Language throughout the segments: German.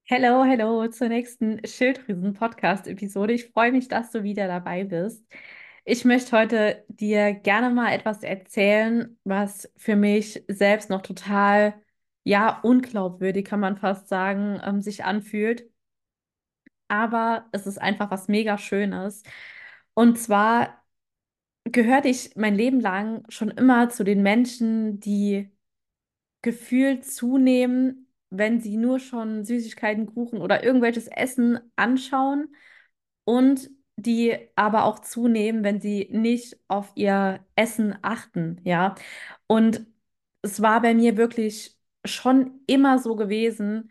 Hello, hello zur nächsten Schilddrüsen-Podcast-Episode. Ich freue mich, dass du wieder dabei bist. Ich möchte heute dir gerne mal etwas erzählen, was für mich selbst noch total, ja, unglaubwürdig, kann man fast sagen, sich anfühlt. Aber es ist einfach was mega Schönes. Und zwar gehörte ich mein Leben lang schon immer zu den Menschen, die gefühlt zunehmen, wenn sie nur schon Süßigkeiten, Kuchen oder irgendwelches Essen anschauen und die aber auch zunehmen, wenn sie nicht auf ihr Essen achten, ja. Und es war bei mir wirklich schon immer so gewesen,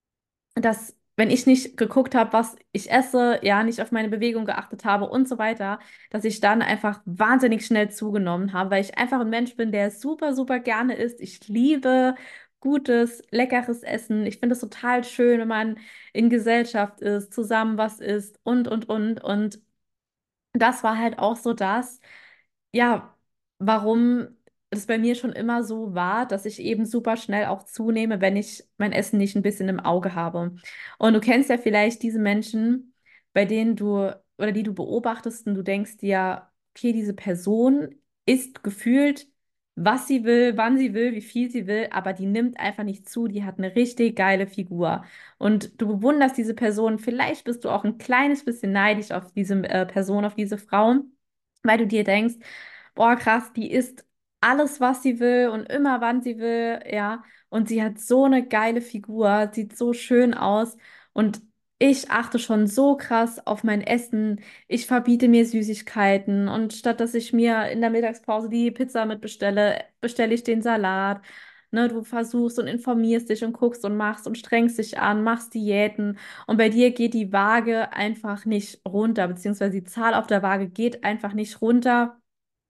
dass wenn ich nicht geguckt habe, was ich esse, ja, nicht auf meine Bewegung geachtet habe und so weiter, dass ich dann einfach wahnsinnig schnell zugenommen habe, weil ich einfach ein Mensch bin, der super, super gerne isst. Ich liebe gutes, leckeres Essen. Ich finde es total schön, wenn man in Gesellschaft ist, zusammen was isst und. Und das war halt auch so das, ja, warum es bei mir schon immer so war, dass ich eben super schnell auch zunehme, wenn ich mein Essen nicht ein bisschen im Auge habe. Und du kennst ja vielleicht diese Menschen, bei denen du oder die du beobachtest und du denkst dir, okay, diese Person isst gefühlt, was sie will, wann sie will, wie viel sie will, aber die nimmt einfach nicht zu, die hat eine richtig geile Figur. Und du bewunderst diese Person, vielleicht bist du auch ein kleines bisschen neidisch auf diese Person, auf diese Frau, weil du dir denkst, boah, krass, die isst alles, was sie will und immer, wann sie will, ja. Und sie hat so eine geile Figur, sieht so schön aus. Und ich achte schon so krass auf mein Essen. Ich verbiete mir Süßigkeiten. Und statt dass ich mir in der Mittagspause die Pizza mitbestelle, bestelle ich den Salat. Ne, du versuchst und informierst dich und guckst und machst und strengst dich an, machst Diäten. Und bei dir geht die Waage einfach nicht runter, beziehungsweise die Zahl auf der Waage geht einfach nicht runter.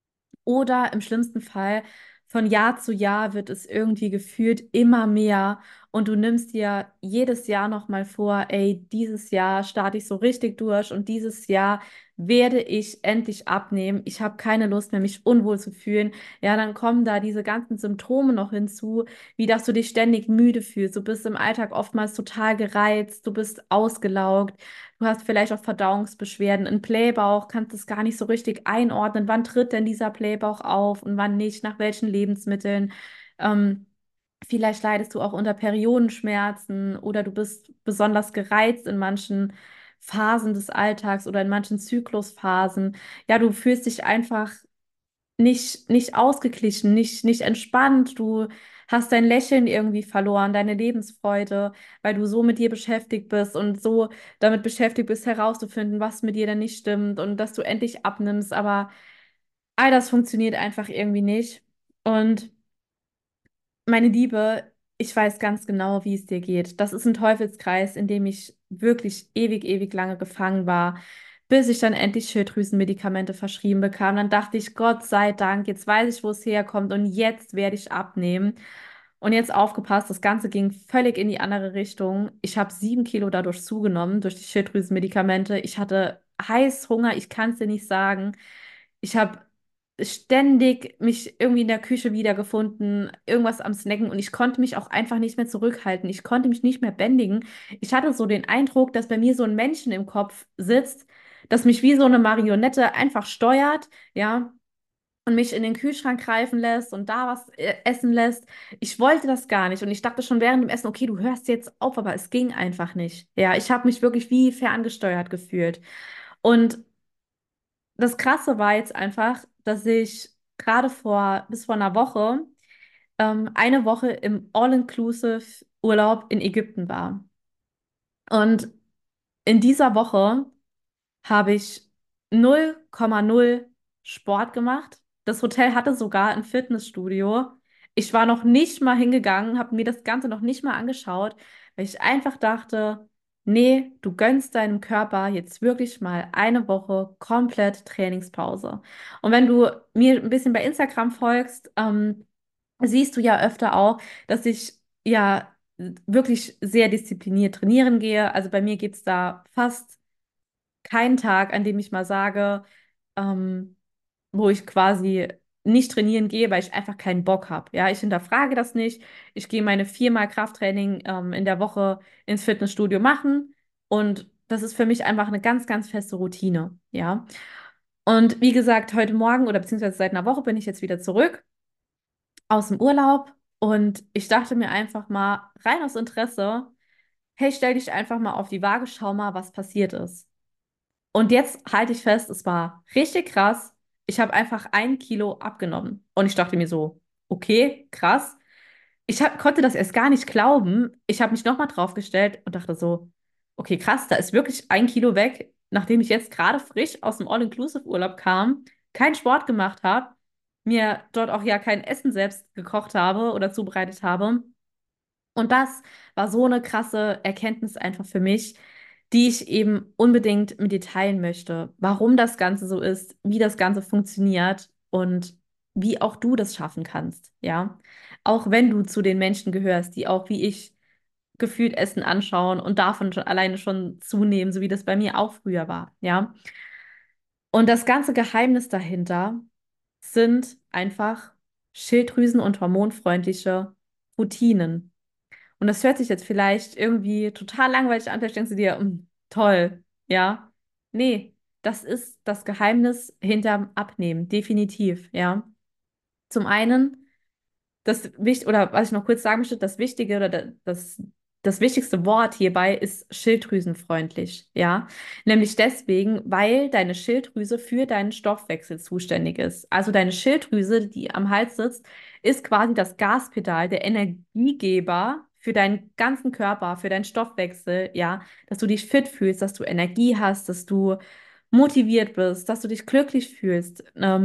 Oder im schlimmsten Fall, von Jahr zu Jahr wird es irgendwie gefühlt immer mehr und du nimmst dir jedes Jahr nochmal vor, ey, dieses Jahr starte ich so richtig durch und dieses Jahr werde ich endlich abnehmen. Ich habe keine Lust mehr, mich unwohl zu fühlen. Ja, dann kommen da diese ganzen Symptome noch hinzu, wie dass du dich ständig müde fühlst. Du bist im Alltag oftmals total gereizt, du bist ausgelaugt. Du hast vielleicht auch Verdauungsbeschwerden, ein Blähbauch, kannst es gar nicht so richtig einordnen. Wann tritt denn dieser Blähbauch auf und wann nicht? Nach welchen Lebensmitteln? Ähm, Vielleicht leidest du auch unter Periodenschmerzen oder du bist besonders gereizt in manchen Phasen des Alltags oder in manchen Zyklusphasen. Ja, du fühlst dich einfach nicht ausgeglichen, nicht entspannt. Du hast dein Lächeln irgendwie verloren, deine Lebensfreude, weil du so mit dir beschäftigt bist und so damit beschäftigt bist, herauszufinden, was mit dir denn nicht stimmt und dass du endlich abnimmst. Aber all das funktioniert einfach irgendwie nicht. Und meine Liebe, ich weiß ganz genau, wie es dir geht. Das ist ein Teufelskreis, in dem ich wirklich ewig, ewig lange gefangen war, bis ich dann endlich Schilddrüsenmedikamente verschrieben bekam. Dann dachte ich, Gott sei Dank, jetzt weiß ich, wo es herkommt und jetzt werde ich abnehmen. Und jetzt aufgepasst, das Ganze ging völlig in die andere Richtung. Ich habe 7 Kilo dadurch zugenommen, durch die Schilddrüsenmedikamente. Ich hatte Heißhunger, ich kann es dir nicht sagen. Ich habe ständig mich irgendwie in der Küche wiedergefunden, irgendwas am Snacken und ich konnte mich auch einfach nicht mehr zurückhalten. Ich konnte mich nicht mehr bändigen. Ich hatte so den Eindruck, dass bei mir so ein Menschen im Kopf sitzt, das mich wie so eine Marionette einfach steuert, ja, und mich in den Kühlschrank greifen lässt und da was essen lässt. Ich wollte das gar nicht und ich dachte schon während dem Essen, okay, du hörst jetzt auf, aber es ging einfach nicht. Ja, ich habe mich wirklich wie ferngesteuert gefühlt. Und das Krasse war jetzt einfach, dass ich gerade bis vor einer Woche eine Woche im All-Inclusive-Urlaub in Ägypten war. Und in dieser Woche habe ich 0,0 Sport gemacht. Das Hotel hatte sogar ein Fitnessstudio. Ich war noch nicht mal hingegangen, habe mir das Ganze noch nicht mal angeschaut, weil ich einfach dachte, nee, du gönnst deinem Körper jetzt wirklich mal eine Woche komplett Trainingspause. Und wenn du mir ein bisschen bei Instagram folgst, siehst du ja öfter auch, dass ich ja wirklich sehr diszipliniert trainieren gehe. Also bei mir gibt es da fast keinen Tag, an dem ich mal sage, ähm, wo ich quasi nicht trainieren gehe, weil ich einfach keinen Bock habe. Ja, ich hinterfrage das nicht. Ich gehe meine 4-mal Krafttraining in der Woche ins Fitnessstudio machen und das ist für mich einfach eine ganz, ganz feste Routine. Ja. Und wie gesagt, heute Morgen oder beziehungsweise seit einer Woche bin ich jetzt wieder zurück aus dem Urlaub und ich dachte mir einfach mal rein aus Interesse, hey, stell dich einfach mal auf die Waage, schau mal, was passiert ist. Und jetzt halte ich fest, es war richtig krass. Ich habe einfach 1 Kilo abgenommen. Und ich dachte mir so, okay, krass. Konnte das erst gar nicht glauben. Ich habe mich nochmal draufgestellt und dachte so, okay, krass, da ist wirklich 1 Kilo weg, nachdem ich jetzt gerade frisch aus dem All-Inclusive-Urlaub kam, keinen Sport gemacht habe, mir dort auch ja kein Essen selbst gekocht habe oder zubereitet habe. Und das war so eine krasse Erkenntnis einfach für mich, die ich eben unbedingt mit dir teilen möchte. Warum das Ganze so ist, wie das Ganze funktioniert und wie auch du das schaffen kannst, ja. Auch wenn du zu den Menschen gehörst, die auch wie ich gefühlt Essen anschauen und davon schon alleine schon zunehmen, so wie das bei mir auch früher war, ja. Und das ganze Geheimnis dahinter sind einfach schilddrüsen- und hormonfreundliche Routinen. Und das hört sich jetzt vielleicht irgendwie total langweilig an, vielleicht denkst du dir, toll, ja. Nee, das ist das Geheimnis hinterm Abnehmen, definitiv, ja. Zum einen oder was ich noch kurz sagen möchte, das Wichtige oder das wichtigste Wort hierbei ist schilddrüsenfreundlich, ja. Nämlich deswegen, weil deine Schilddrüse für deinen Stoffwechsel zuständig ist. Also deine Schilddrüse, die am Hals sitzt, ist quasi das Gaspedal, der Energiegeber für deinen ganzen Körper, für deinen Stoffwechsel, ja, dass du dich fit fühlst, dass du Energie hast, dass du motiviert bist, dass du dich glücklich fühlst.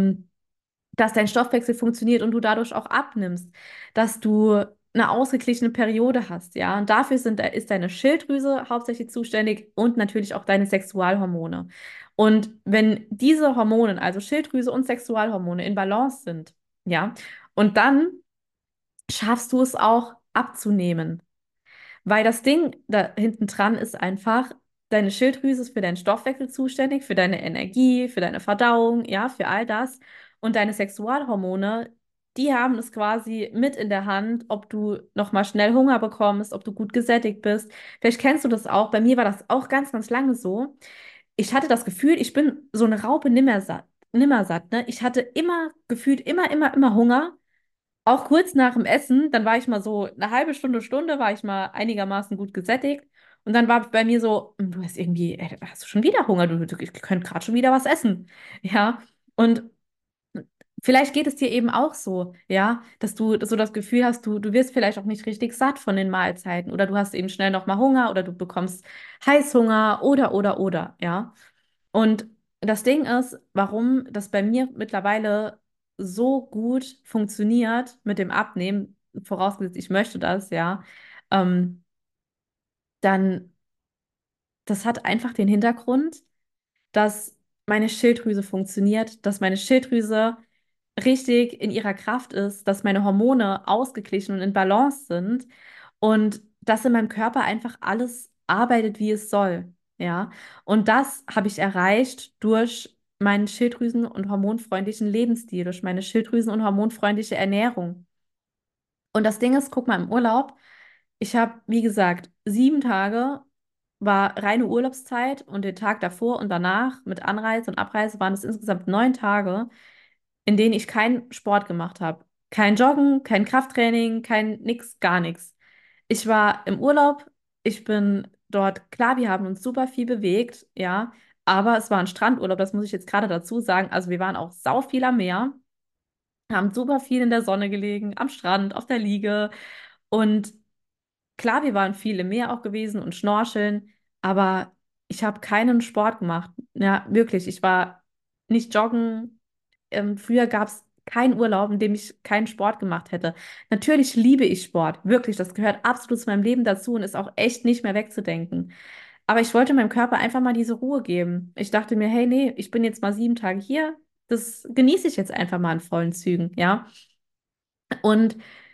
Dass dein Stoffwechsel funktioniert und du dadurch auch abnimmst, dass du eine ausgeglichene Periode hast, ja. Und dafür ist deine Schilddrüse hauptsächlich zuständig und natürlich auch deine Sexualhormone. Und wenn diese Hormone, also Schilddrüse und Sexualhormone, in Balance sind, ja, und dann schaffst du es auch abzunehmen. Weil das Ding da hinten dran ist einfach, deine Schilddrüse ist für deinen Stoffwechsel zuständig, für deine Energie, für deine Verdauung, ja, für all das. Und deine Sexualhormone, die haben es quasi mit in der Hand, ob du nochmal schnell Hunger bekommst, ob du gut gesättigt bist. Vielleicht kennst du das auch. Bei mir war das auch ganz, ganz lange so. Ich hatte das Gefühl, ich bin so eine Raupe nimmersatt, ne? Ich hatte immer gefühlt immer Hunger. Auch kurz nach dem Essen, dann war ich mal so eine halbe Stunde, war ich mal einigermaßen gut gesättigt. Und dann war bei mir so, du hast irgendwie, hast du schon wieder Hunger? Ich könnte gerade schon wieder was essen. Ja. Und vielleicht geht es dir eben auch so, ja, dass du so das Gefühl hast, du wirst vielleicht auch nicht richtig satt von den Mahlzeiten oder du hast eben schnell nochmal Hunger oder du bekommst Heißhunger oder, ja. Und das Ding ist, warum das bei mir mittlerweile so gut funktioniert mit dem Abnehmen, vorausgesetzt, ich möchte das, ja, ähm, dann, das hat einfach den Hintergrund, dass meine Schilddrüse funktioniert, dass meine Schilddrüse richtig in ihrer Kraft ist, dass meine Hormone ausgeglichen und in Balance sind und dass in meinem Körper einfach alles arbeitet, wie es soll. Ja, und das habe ich erreicht durch meinen Schilddrüsen- und hormonfreundlichen Lebensstil, durch meine Schilddrüsen- und hormonfreundliche Ernährung. Und das Ding ist, guck mal, im Urlaub, ich habe, wie gesagt, 7 Tage war reine Urlaubszeit und den Tag davor und danach mit Anreise und Abreise waren es insgesamt 9 Tage, in denen ich keinen Sport gemacht habe. Kein Joggen, kein Krafttraining, kein nix, gar nichts. Ich war im Urlaub, ich bin dort, klar, wir haben uns super viel bewegt, ja, aber es war ein Strandurlaub, das muss ich jetzt gerade dazu sagen. Also wir waren auch sau viel am Meer, haben super viel in der Sonne gelegen, am Strand, auf der Liege und klar, wir waren viel im Meer auch gewesen und schnorcheln, aber ich habe keinen Sport gemacht. Ja, wirklich, ich war nicht joggen, früher gab es keinen Urlaub, in dem ich keinen Sport gemacht hätte. Natürlich liebe ich Sport, wirklich, das gehört absolut zu meinem Leben dazu und ist auch echt nicht mehr wegzudenken. Aber ich wollte meinem Körper einfach mal diese Ruhe geben. Ich dachte mir, hey, nee, ich bin jetzt mal 7 Tage hier, das genieße ich jetzt einfach mal in vollen Zügen, ja. Und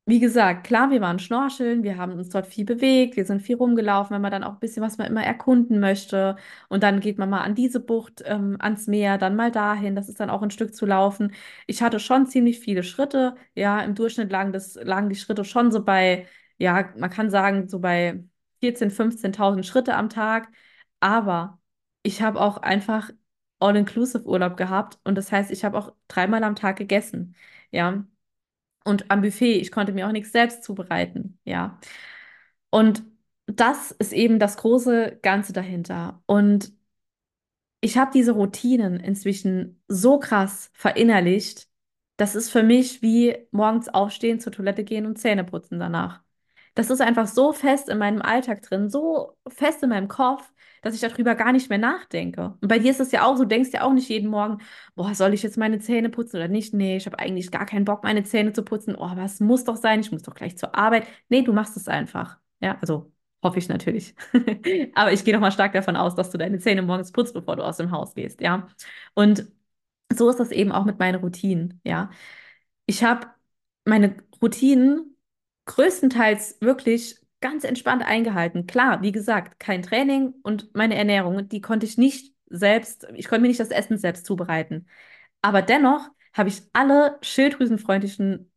wie gesagt, klar, wir waren schnorcheln, wir haben uns dort viel bewegt, wir sind viel rumgelaufen, wenn man dann auch ein bisschen was man immer erkunden möchte. Und dann geht man mal an diese Bucht, ans Meer, dann mal dahin. Das ist dann auch ein Stück zu laufen. Ich hatte schon ziemlich viele Schritte. Ja, im Durchschnitt lagen die Schritte schon so bei, ja, man kann sagen, so bei 14.000, 15.000 Schritte am Tag. Aber ich habe auch einfach All-Inclusive-Urlaub gehabt. Und das heißt, ich habe auch dreimal am Tag gegessen. Ja. Und am Buffet, ich konnte mir auch nichts selbst zubereiten, ja. Und das ist eben das große Ganze dahinter. Und ich habe diese Routinen inzwischen so krass verinnerlicht, das ist für mich wie morgens aufstehen, zur Toilette gehen und Zähne putzen danach. Das ist einfach so fest in meinem Alltag drin, so fest in meinem Kopf, dass ich darüber gar nicht mehr nachdenke. Und bei dir ist es ja auch so, du denkst ja auch nicht jeden Morgen, boah, soll ich jetzt meine Zähne putzen oder nicht? Nee, ich habe eigentlich gar keinen Bock, meine Zähne zu putzen. Oh, aber es muss doch sein, ich muss doch gleich zur Arbeit. Nee, du machst es einfach. Ja, also hoffe ich natürlich. Aber ich gehe doch mal stark davon aus, dass du deine Zähne morgens putzt, bevor du aus dem Haus gehst, ja. Und so ist das eben auch mit meinen Routinen, ja. Ich habe meine Routinen größtenteils wirklich ganz entspannt eingehalten. Klar, wie gesagt, kein Training und meine Ernährung, die konnte ich nicht selbst, ich konnte mir nicht das Essen selbst zubereiten. Aber dennoch habe ich alle schilddrüsenfreundlichen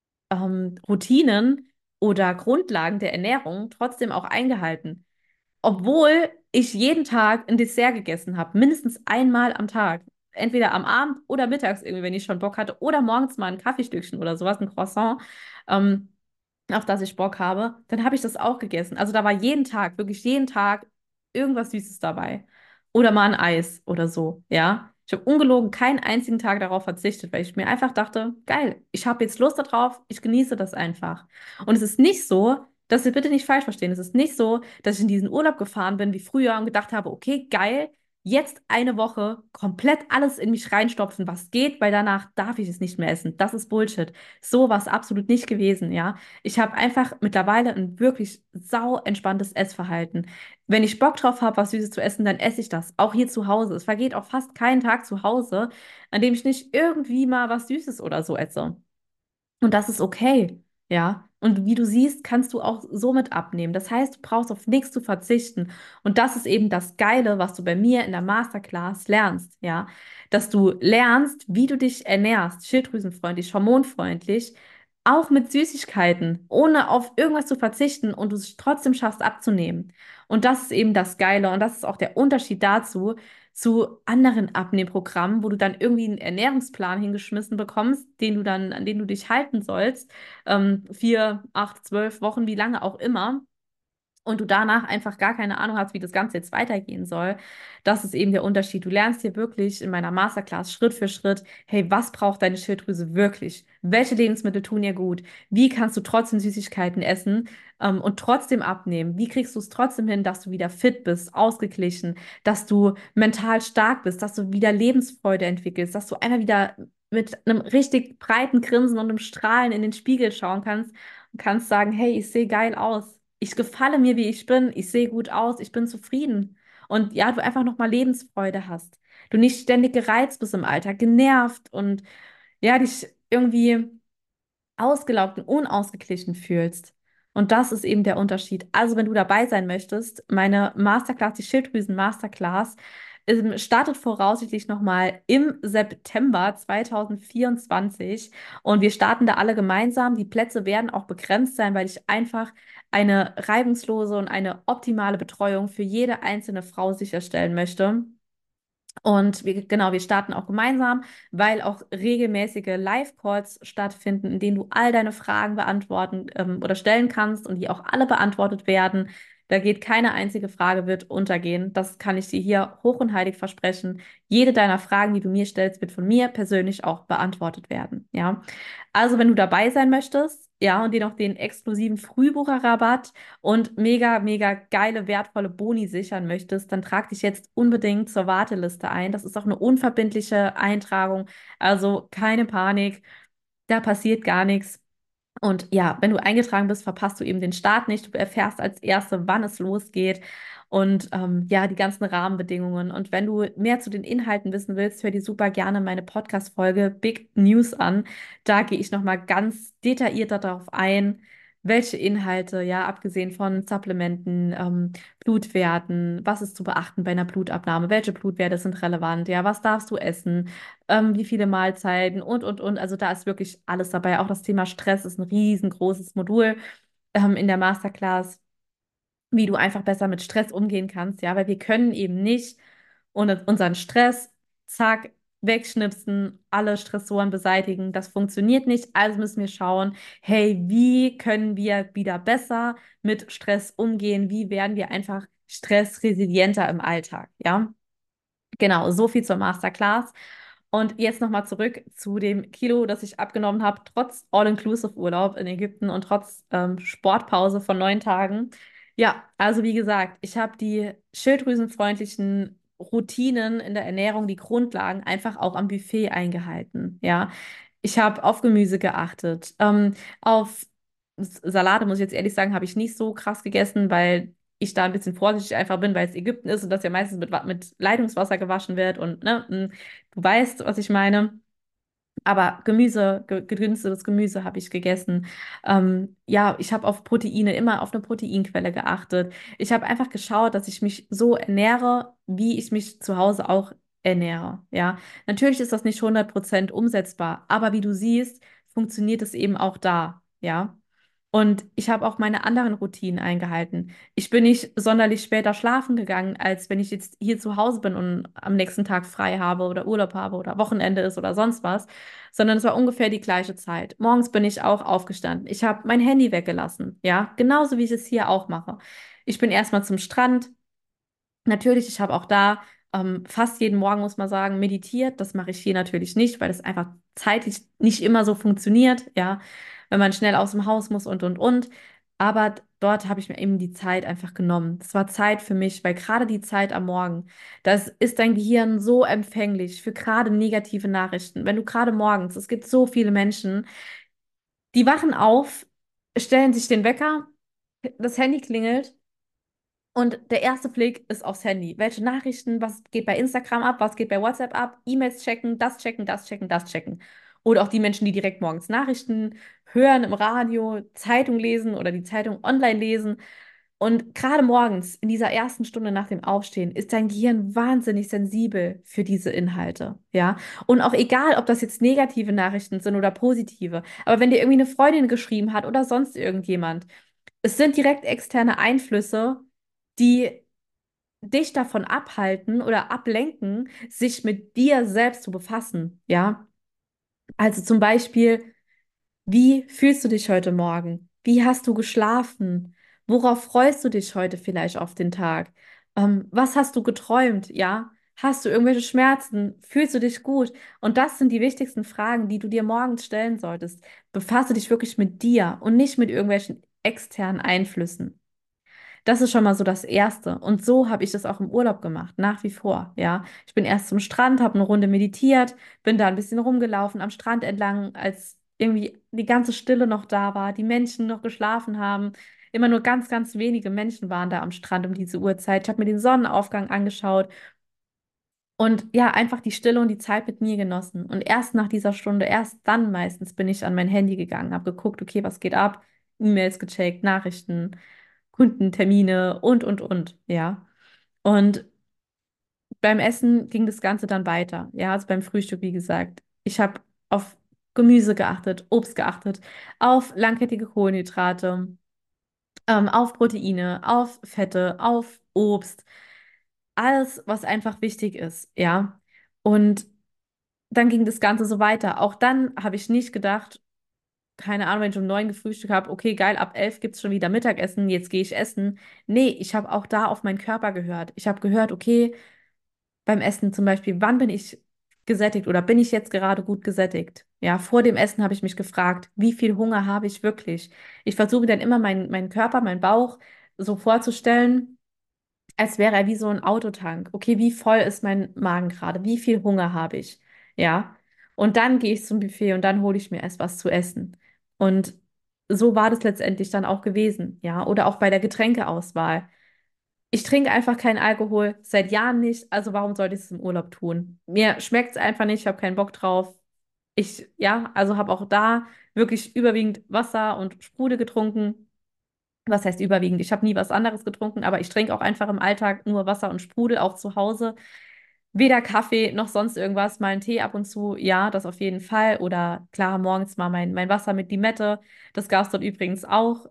Routinen oder Grundlagen der Ernährung trotzdem auch eingehalten. Obwohl ich jeden Tag ein Dessert gegessen habe, mindestens einmal am Tag. Entweder am Abend oder mittags irgendwie, wenn ich schon Bock hatte, oder morgens mal ein Kaffeestückchen oder sowas, ein Croissant, ähm, auf das ich Bock habe, dann habe ich das auch gegessen. Also da war jeden Tag, wirklich jeden Tag irgendwas Süßes dabei. Oder mal ein Eis oder so, ja. Ich habe ungelogen keinen einzigen Tag darauf verzichtet, weil ich mir einfach dachte, geil, ich habe jetzt Lust darauf, ich genieße das einfach. Und es ist nicht so, dass Sie bitte nicht falsch verstehen, es ist nicht so, dass ich in diesen Urlaub gefahren bin wie früher und gedacht habe, okay, geil, jetzt eine Woche komplett alles in mich reinstopfen, was geht, weil danach darf ich es nicht mehr essen. Das ist Bullshit. So war es absolut nicht gewesen, ja. Ich habe einfach mittlerweile ein wirklich sau entspanntes Essverhalten. Wenn ich Bock drauf habe, was Süßes zu essen, dann esse ich das. Auch hier zu Hause. Es vergeht auch fast kein Tag zu Hause, an dem ich nicht irgendwie mal was Süßes oder so esse. Und das ist okay, ja. Und wie du siehst, kannst du auch somit abnehmen. Das heißt, du brauchst auf nichts zu verzichten. Und das ist eben das Geile, was du bei mir in der Masterclass lernst, ja. Dass du lernst, wie du dich ernährst, schilddrüsenfreundlich, hormonfreundlich, auch mit Süßigkeiten, ohne auf irgendwas zu verzichten und du es trotzdem schaffst abzunehmen. Und das ist eben das Geile. Und das ist auch der Unterschied dazu, zu anderen Abnehmprogrammen, wo du dann irgendwie einen Ernährungsplan hingeschmissen bekommst, an den du dich halten sollst, 4, 8, 12 Wochen, wie lange auch immer, und du danach einfach gar keine Ahnung hast, wie das Ganze jetzt weitergehen soll. Das ist eben der Unterschied. Du lernst hier wirklich in meiner Masterclass Schritt für Schritt, hey, was braucht deine Schilddrüse wirklich? Welche Lebensmittel tun ihr gut? Wie kannst du trotzdem Süßigkeiten essen, und trotzdem abnehmen? Wie kriegst du es trotzdem hin, dass du wieder fit bist, ausgeglichen, dass du mental stark bist, dass du wieder Lebensfreude entwickelst, dass du einmal wieder mit einem richtig breiten Grinsen und einem Strahlen in den Spiegel schauen kannst und kannst sagen, hey, ich sehe geil aus. Ich gefalle mir, wie ich bin. Ich sehe gut aus. Ich bin zufrieden. Und ja, du einfach nochmal Lebensfreude hast. Du nicht ständig gereizt bist im Alltag, genervt und ja, dich irgendwie ausgelaugt und unausgeglichen fühlst. Und das ist eben der Unterschied. Also, wenn du dabei sein möchtest, meine Masterclass, die Schilddrüsen-Masterclass, startet voraussichtlich nochmal im September 2024. Und wir starten da alle gemeinsam. Die Plätze werden auch begrenzt sein, weil ich einfach eine reibungslose und eine optimale Betreuung für jede einzelne Frau sicherstellen möchte. Und genau, wir starten auch gemeinsam, weil auch regelmäßige Live-Calls stattfinden, in denen du all deine Fragen beantworten oder stellen kannst und die auch alle beantwortet werden. Da geht keine einzige Frage wird untergehen. Das kann ich dir hier hoch und heilig versprechen. Jede deiner Fragen, die du mir stellst, wird von mir persönlich auch beantwortet werden. Ja. Also, wenn du dabei sein möchtest, ja, und dir noch den exklusiven Frühbucherrabatt und mega, mega geile, wertvolle Boni sichern möchtest, dann trag dich jetzt unbedingt zur Warteliste ein. Das ist auch eine unverbindliche Eintragung, also keine Panik, da passiert gar nichts. Und ja, wenn du eingetragen bist, verpasst du eben den Start nicht. Du erfährst als Erste, wann es losgeht und ja, die ganzen Rahmenbedingungen. Und wenn du mehr zu den Inhalten wissen willst, hör dir super gerne meine Podcast-Folge Big News an. Da gehe ich nochmal ganz detailliert darauf ein, welche Inhalte, ja, abgesehen von Supplementen, Blutwerten, was ist zu beachten bei einer Blutabnahme, welche Blutwerte sind relevant, ja, was darfst du essen, wie viele Mahlzeiten und. Also da ist wirklich alles dabei. Auch das Thema Stress ist ein riesengroßes Modul in der Masterclass, wie du einfach besser mit Stress umgehen kannst, ja, weil wir können eben nicht unseren Stress, zack, wegschnipsen, alle Stressoren beseitigen. Das funktioniert nicht. Also müssen wir schauen, hey, wie können wir wieder besser mit Stress umgehen? Wie werden wir einfach stressresilienter im Alltag, ja? Genau, so viel zur Masterclass. Und jetzt nochmal zurück zu dem Kilo, das ich abgenommen habe, trotz All-Inclusive-Urlaub in Ägypten und trotz Sportpause von 9 Tagen. Ja, also wie gesagt, ich habe die schilddrüsenfreundlichen Routinen in der Ernährung, die Grundlagen einfach auch am Buffet eingehalten. Ja, ich habe auf Gemüse geachtet. Auf Salate, muss ich jetzt ehrlich sagen, habe ich nicht so krass gegessen, weil ich da ein bisschen vorsichtig einfach bin, weil es Ägypten ist und das ja meistens mit Leitungswasser gewaschen wird und ne, du weißt, was ich meine. Aber Gemüse, gedünstetes Gemüse habe ich gegessen. Ja, ich habe auf Proteine, immer auf eine Proteinquelle geachtet. Ich habe einfach geschaut, dass ich mich so ernähre, wie ich mich zu Hause auch ernähre. Ja, natürlich ist das nicht 100% umsetzbar, aber wie du siehst, funktioniert es eben auch da. Ja. Und ich habe auch meine anderen Routinen eingehalten. Ich bin nicht sonderlich später schlafen gegangen, als wenn ich jetzt hier zu Hause bin und am nächsten Tag frei habe oder Urlaub habe oder Wochenende ist oder sonst was, sondern es war ungefähr die gleiche Zeit. Morgens bin ich auch aufgestanden. Ich habe mein Handy weggelassen, ja, genauso wie ich es hier auch mache. Ich bin erstmal zum Strand. Natürlich, ich habe auch da fast jeden Morgen, muss man sagen, meditiert. Das mache ich hier natürlich nicht, weil das einfach zeitlich nicht immer so funktioniert, ja, wenn man schnell aus dem Haus muss und. Aber dort habe ich mir eben die Zeit einfach genommen. Das war Zeit für mich, weil gerade die Zeit am Morgen, das ist dein Gehirn so empfänglich für gerade negative Nachrichten. Wenn du gerade morgens, es gibt so viele Menschen, die wachen auf, stellen sich den Wecker, das Handy klingelt. Und der erste Blick ist aufs Handy. Welche Nachrichten, was geht bei Instagram ab, was geht bei WhatsApp ab, E-Mails checken, das checken, das checken, das checken. Oder auch die Menschen, die direkt morgens Nachrichten hören im Radio, Zeitung lesen oder die Zeitung online lesen. Und gerade morgens, in dieser ersten Stunde nach dem Aufstehen, ist dein Gehirn wahnsinnig sensibel für diese Inhalte. Ja. Und auch egal, ob das jetzt negative Nachrichten sind oder positive. Aber wenn dir irgendwie eine Freundin geschrieben hat oder sonst irgendjemand, es sind direkt externe Einflüsse, die dich davon abhalten oder ablenken, sich mit dir selbst zu befassen, ja? Also zum Beispiel, wie fühlst du dich heute Morgen? Wie hast du geschlafen? Worauf freust du dich heute vielleicht auf den Tag? Was hast du geträumt? Ja? Hast du irgendwelche Schmerzen? Fühlst du dich gut? Und das sind die wichtigsten Fragen, die du dir morgens stellen solltest. Befasse dich wirklich mit dir und nicht mit irgendwelchen externen Einflüssen. Das ist schon mal so das Erste. Und so habe ich das auch im Urlaub gemacht, nach wie vor. Ja, ich bin erst zum Strand, habe eine Runde meditiert, bin da ein bisschen rumgelaufen am Strand entlang, als irgendwie die ganze Stille noch da war, die Menschen noch geschlafen haben. Immer nur ganz, ganz wenige Menschen waren da am Strand um diese Uhrzeit. Ich habe mir den Sonnenaufgang angeschaut und ja, einfach die Stille und die Zeit mit mir genossen. Und erst nach dieser Stunde, erst dann meistens bin ich an mein Handy gegangen, habe geguckt, okay, was geht ab? E-Mails gecheckt, Nachrichten, Kundentermine und, ja. Und beim Essen ging das Ganze dann weiter, ja, also beim Frühstück, wie gesagt. Ich habe auf Gemüse geachtet, Obst geachtet, auf langkettige Kohlenhydrate, auf Proteine, auf Fette, auf Obst, alles, was einfach wichtig ist, ja. Und dann ging das Ganze so weiter. Auch dann habe ich nicht gedacht, keine Ahnung, wenn ich um 9 gefrühstückt habe, okay, geil, ab 11 gibt es schon wieder Mittagessen, jetzt gehe ich essen. Nee, ich habe auch da auf meinen Körper gehört. Ich habe gehört, okay, beim Essen zum Beispiel, wann bin ich gesättigt oder bin ich jetzt gerade gut gesättigt? Ja, vor dem Essen habe ich mich gefragt, wie viel Hunger habe ich wirklich? Ich versuche dann immer meinen Körper, meinen Bauch so vorzustellen, als wäre er wie so ein Autotank. Okay, wie voll ist mein Magen gerade? Wie viel Hunger habe ich? Ja. Und dann gehe ich zum Buffet und dann hole ich mir erst was zu essen. Und so war das letztendlich dann auch gewesen, ja. Oder auch bei der Getränkeauswahl. Ich trinke einfach keinen Alkohol, seit Jahren nicht, also warum sollte ich es im Urlaub tun? Mir schmeckt es einfach nicht, ich habe keinen Bock drauf. Ja, also habe auch da wirklich überwiegend Wasser und Sprudel getrunken. Was heißt überwiegend? Ich habe nie was anderes getrunken, aber ich trinke auch einfach im Alltag nur Wasser und Sprudel, auch zu Hause. Weder Kaffee noch sonst irgendwas, mal einen Tee ab und zu, ja, das auf jeden Fall. Oder klar, morgens mal mein Wasser mit Limette. Das gab es dort übrigens auch.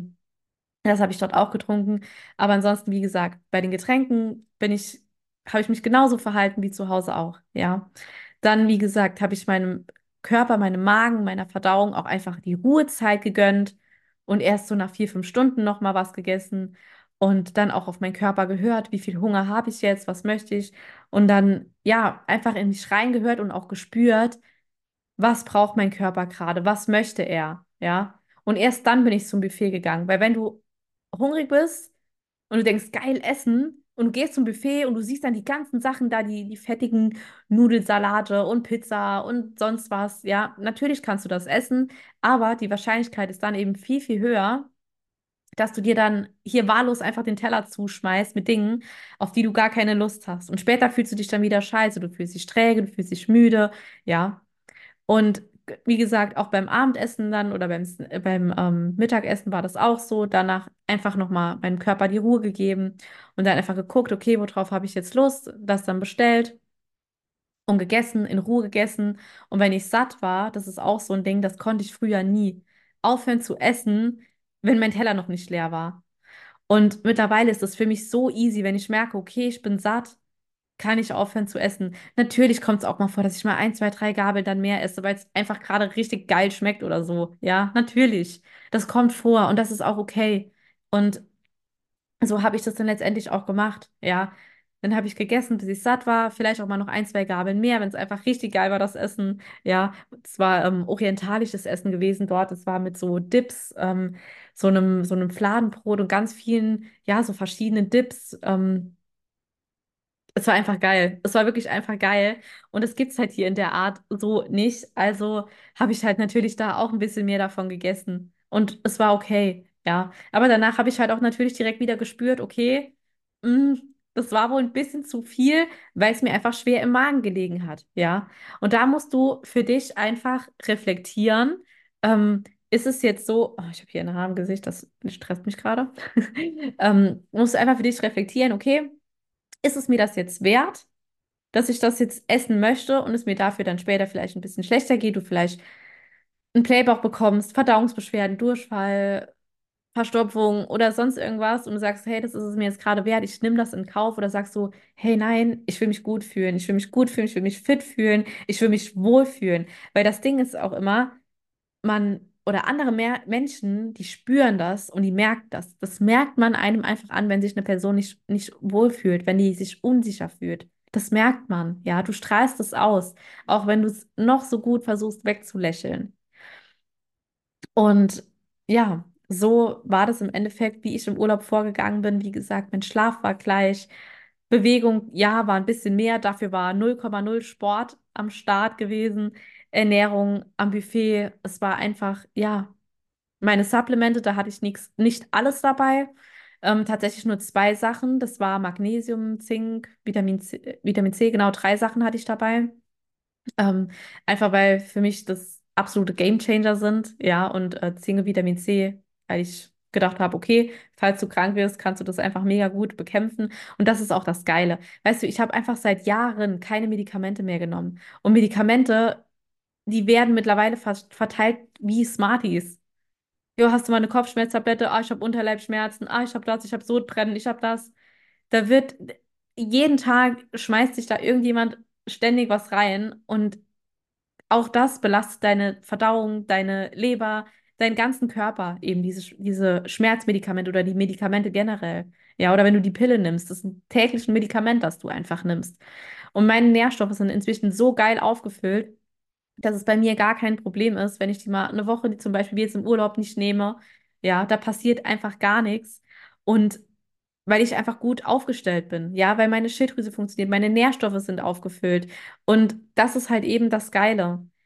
Das habe ich dort auch getrunken. Aber ansonsten, wie gesagt, bei den Getränken habe ich mich genauso verhalten wie zu Hause auch, ja. Dann, wie gesagt, habe ich meinem Körper, meinem Magen, meiner Verdauung auch einfach die Ruhezeit gegönnt und erst so nach 4, 5 Stunden nochmal was gegessen und dann auch auf meinen Körper gehört, wie viel Hunger habe ich jetzt, was möchte ich und dann, ja, einfach in mich reingehört und auch gespürt, was braucht mein Körper gerade, was möchte er, ja. Und erst dann bin ich zum Buffet gegangen, weil wenn du hungrig bist und du denkst, geil essen, und du gehst zum Buffet und du siehst dann die ganzen Sachen da, die fettigen Nudelsalate und Pizza und sonst was, ja, natürlich kannst du das essen, aber die Wahrscheinlichkeit ist dann eben viel, viel höher, dass du dir dann hier wahllos einfach den Teller zuschmeißt mit Dingen, auf die du gar keine Lust hast. Und später fühlst du dich dann wieder scheiße, du fühlst dich träge, du fühlst dich müde, ja. Und wie gesagt, auch beim Abendessen dann oder beim Mittagessen war das auch so. Danach einfach nochmal meinem Körper die Ruhe gegeben und dann einfach geguckt, okay, worauf habe ich jetzt Lust, das dann bestellt und gegessen, in Ruhe gegessen. Und wenn ich satt war, das ist auch so ein Ding, das konnte ich früher nie. Aufhören zu essen, wenn mein Teller noch nicht leer war. Und mittlerweile ist das für mich so easy, wenn ich merke, okay, ich bin satt, kann ich aufhören zu essen. Natürlich kommt es auch mal vor, dass ich mal 1, 2, 3 Gabeln dann mehr esse, weil es einfach gerade richtig geil schmeckt oder so. Ja, natürlich. Das kommt vor und das ist auch okay. Und so habe ich das dann letztendlich auch gemacht. Ja, dann habe ich gegessen, bis ich satt war. Vielleicht auch mal noch 1, 2 Gabeln mehr, wenn es einfach richtig geil war, das Essen. Ja, es war orientalisches Essen gewesen dort. Es war mit so Dips, so einem Fladenbrot und ganz vielen, ja, so verschiedenen Dips. Es war einfach geil. Es war wirklich einfach geil. Und es gibt es halt hier in der Art so nicht. Also habe ich halt natürlich da auch ein bisschen mehr davon gegessen. Und es war okay, ja. Aber danach habe ich halt auch natürlich direkt wieder gespürt, okay, mh, das war wohl ein bisschen zu viel, weil es mir einfach schwer im Magen gelegen hat, ja. Und da musst du für dich einfach reflektieren. Ist es jetzt so, oh, ich habe hier ein Haar im Gesicht, das stresst mich gerade. Musst du einfach für dich reflektieren, okay, ist es mir das jetzt wert, dass ich das jetzt essen möchte und es mir dafür dann später vielleicht ein bisschen schlechter geht, du vielleicht einen Blähbauch bekommst, Verdauungsbeschwerden, Durchfall, Verstopfung oder sonst irgendwas und du sagst, hey, das ist es mir jetzt gerade wert, ich nehme das in Kauf oder sagst du, hey, nein, ich will mich gut fühlen, ich will mich gut fühlen, ich will mich fit fühlen, ich will mich wohlfühlen. Weil das Ding ist auch immer, man oder andere Menschen, die spüren das und die merken das. Das merkt man einem einfach an, wenn sich eine Person nicht wohlfühlt, wenn die sich unsicher fühlt. Das merkt man, ja. Du strahlst es aus, auch wenn du es noch so gut versuchst wegzulächeln. Und ja, so war das im Endeffekt, wie ich im Urlaub vorgegangen bin. Wie gesagt, mein Schlaf war gleich. Bewegung, ja, war ein bisschen mehr. Dafür war 0,0 Sport am Start gewesen. Ernährung am Buffet. Es war einfach, ja, meine Supplemente, da hatte ich nicht alles dabei. Tatsächlich nur 2 Sachen. Das war Magnesium, Zink, Vitamin C, genau 3 Sachen hatte ich dabei. Einfach weil für mich das absolute Gamechanger sind, ja, und Zink und Vitamin C, weil ich gedacht habe, okay, falls du krank wirst, kannst du das einfach mega gut bekämpfen. Und das ist auch das Geile. Weißt du, ich habe einfach seit Jahren keine Medikamente mehr genommen. Und Medikamente, die werden mittlerweile fast verteilt wie Smarties. Jo, hast du mal eine Kopfschmerztablette? Ah, ich habe Unterleibsschmerzen. Ah, ich habe das, ich habe Sodbrennen, ich habe das. Da wird jeden Tag schmeißt sich da irgendjemand ständig was rein und auch das belastet deine Verdauung, deine Leber, deinen ganzen Körper, eben diese Schmerzmedikamente oder die Medikamente generell. Ja, oder wenn du die Pille nimmst, das ist ein tägliches Medikament, das du einfach nimmst. Und meine Nährstoffe sind inzwischen so geil aufgefüllt, dass es bei mir gar kein Problem ist, wenn ich die mal eine Woche, die zum Beispiel wie jetzt im Urlaub nicht nehme. Ja, da passiert einfach gar nichts. Und weil ich einfach gut aufgestellt bin, ja, weil meine Schilddrüse funktioniert, meine Nährstoffe sind aufgefüllt. Und das ist halt eben das Geile.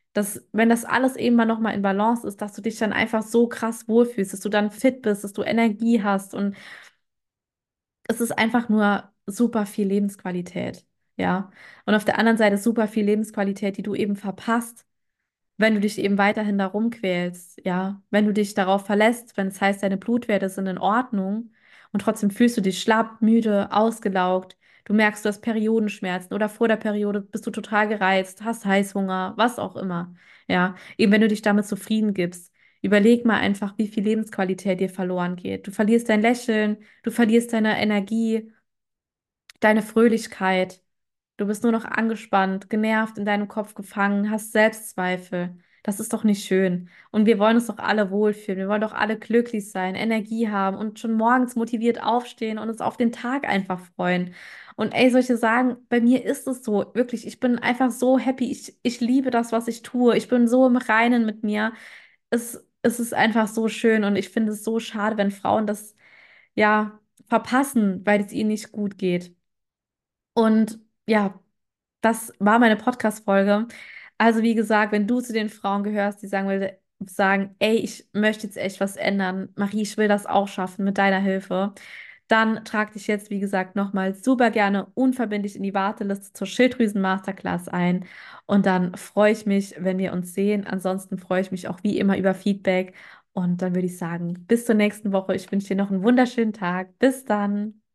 dass, wenn das alles eben mal nochmal in Balance ist, dass du dich dann einfach so krass wohlfühlst, dass du dann fit bist, dass du Energie hast und es ist einfach nur super viel Lebensqualität, ja. Und auf der anderen Seite super viel Lebensqualität, die du eben verpasst, wenn du dich eben weiterhin darum quälst, ja, wenn du dich darauf verlässt, wenn es heißt, deine Blutwerte sind in Ordnung und trotzdem fühlst du dich schlapp, müde, ausgelaugt, du merkst, du hast Periodenschmerzen oder vor der Periode bist du total gereizt, hast Heißhunger, was auch immer, ja, eben wenn du dich damit zufrieden gibst. Überleg mal einfach, wie viel Lebensqualität dir verloren geht. Du verlierst dein Lächeln, du verlierst deine Energie, deine Fröhlichkeit. Du bist nur noch angespannt, genervt, in deinem Kopf gefangen, hast Selbstzweifel. Das ist doch nicht schön. Und wir wollen uns doch alle wohlfühlen. Wir wollen doch alle glücklich sein, Energie haben und schon morgens motiviert aufstehen und uns auf den Tag einfach freuen. Und ey, solche sagen, bei mir ist es so, wirklich, ich bin einfach so happy. Ich liebe das, was ich tue. Ich bin so im Reinen mit mir. Es ist einfach so schön und ich finde es so schade, wenn Frauen das, ja, verpassen, weil es ihnen nicht gut geht. Und ja, das war meine Podcast-Folge. Also, wie gesagt, wenn du zu den Frauen gehörst, die sagen, ey, ich möchte jetzt echt was ändern, Marie, ich will das auch schaffen mit deiner Hilfe, dann trag dich jetzt, wie gesagt, nochmal super gerne unverbindlich in die Warteliste zur Schilddrüsen-Masterclass ein. Und dann freue ich mich, wenn wir uns sehen. Ansonsten freue ich mich auch wie immer über Feedback. Und dann würde ich sagen, bis zur nächsten Woche. Ich wünsche dir noch einen wunderschönen Tag. Bis dann.